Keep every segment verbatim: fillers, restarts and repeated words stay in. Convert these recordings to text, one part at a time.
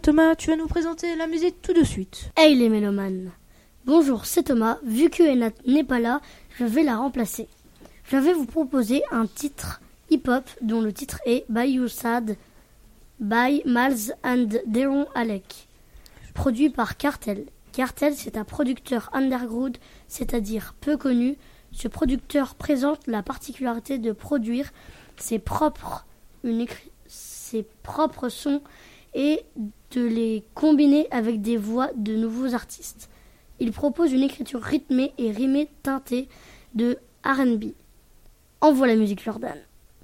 Thomas, tu vas nous présenter la musique tout de suite. Hey les mélomanes. Bonjour, c'est Thomas. Vu que Enat n'est pas là, je vais la remplacer. Je vais vous proposer un titre hip-hop dont le titre est By You Sad by Miles and Deron Alec, produit par Cartel. Cartel, c'est un producteur underground, c'est-à-dire peu connu. Ce producteur présente la particularité de produire ses propres, une écri- ses propres sons et de les combiner avec des voix de nouveaux artistes. Il propose une écriture rythmée et rimée teintée de R and B. Envoie la musique, Jordan.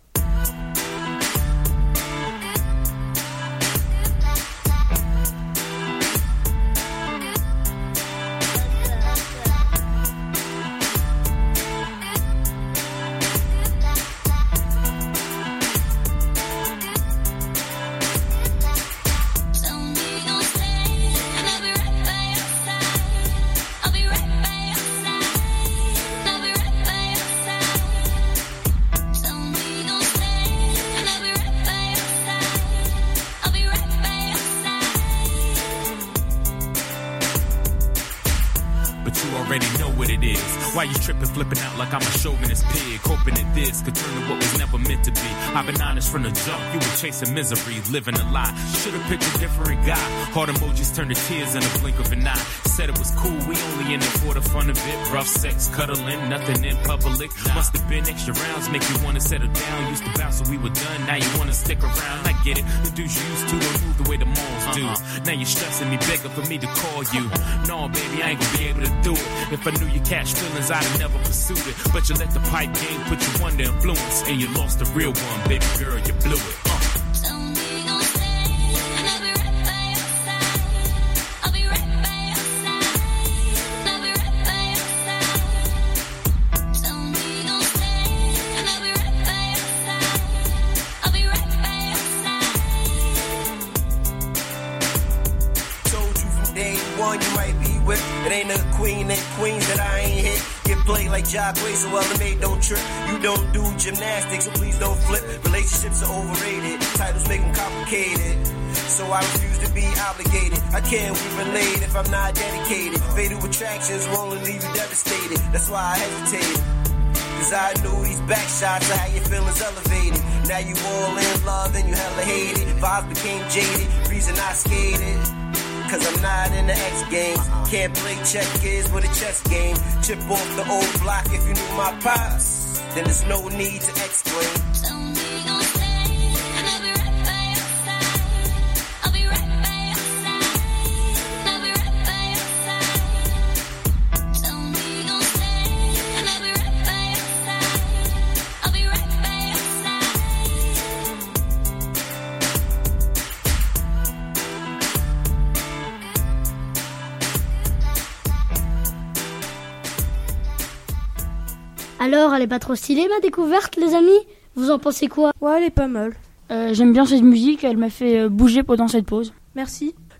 Why you tripping, flipping out like I'm a chauvinist pig, hoping that this could turn to what was never meant to be. I've been honest from the jump, you were chasing misery, living a lie. Should've picked a different guy. Heart emojis turned to tears in a blink of an eye. Said it was cool, we only in it for the fun of it. Rough sex, cuddling, nothing in public. Must have been extra rounds, make you wanna settle down. Used to bounce when we were done, now you wanna stick around. I get it, the dudes you used to don't move the way the malls do. Uh-huh. Now you're stressing me, begging for me to call you. No, baby, I ain't gonna be able to do it. If I knew you catch feelings, I'd have never pursued it. But you let the pipe game put you under influence, and you lost the real one, baby girl, you blew it. Uh. It ain't a queen and queens that I ain't hit. Get played like Jacquay, so other made don't trip. You don't do gymnastics, so please don't flip. Relationships are overrated, titles make them complicated. So I refuse to be obligated. I can't be relate if I'm not dedicated. Fatal attractions will only leave you devastated. That's why I hesitated. Cause I knew these back shots of how your feelings elevated. Now you all in love and you hella hate it. Vibes became jaded, reason I skated. Cause I'm not in the X games. Can't play checkers with a chess game. Chip off the old block if you knew my pops. Then there's no need to explain. Alors, elle est pas trop stylée ma découverte, les amis? Vous en pensez quoi? Ouais, elle est pas mal. Euh, j'aime bien cette musique, elle m'a fait bouger pendant cette pause. Merci.